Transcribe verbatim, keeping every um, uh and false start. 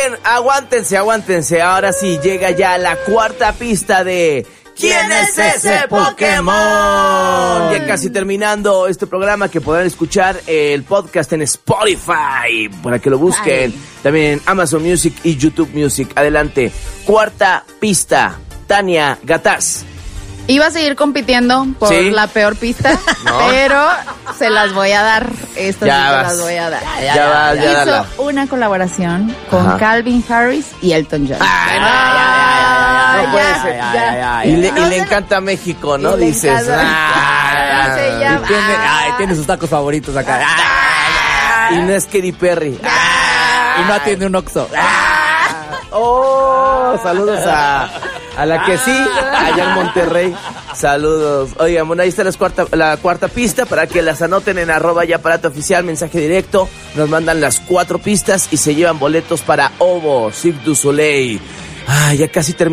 Oigan, aguántense, aguántense. Ahora sí, llega ya la cuarta pista de... ¿Quién es ese Pokémon? Ya casi terminando este programa, que podrán escuchar el podcast en Spotify para que lo busquen. Ay. También en Amazon Music y YouTube Music. Adelante. Cuarta pista. Tania Gataz. Iba a seguir compitiendo por ¿Sí? la peor pista, no. pero se las voy a dar. Estas ya sí se las voy a dar. Ya, ya, ya vas, ya Hizo dala. una colaboración con Ajá. Calvin Harris y Elton John. Ay, ah, no puede ya, ser. Ya, ya, ya, y le, no, y le encanta México, ¿no? Y Dices. Ah, se llama, y tiene, ay, tiene sus tacos favoritos acá. Ah, y no es Katy Perry. Ah, y no atiende un Oxxo. Ah, oh, saludos a... A la que sí, allá en Monterrey. Saludos. Oigan, bueno, ahí está las cuarta, la cuarta pista para que las anoten en arroba ya aparato oficial, mensaje directo. Nos mandan las cuatro pistas y se llevan boletos para Ovo, Cirque du Soleil. Ay, ya casi terminamos.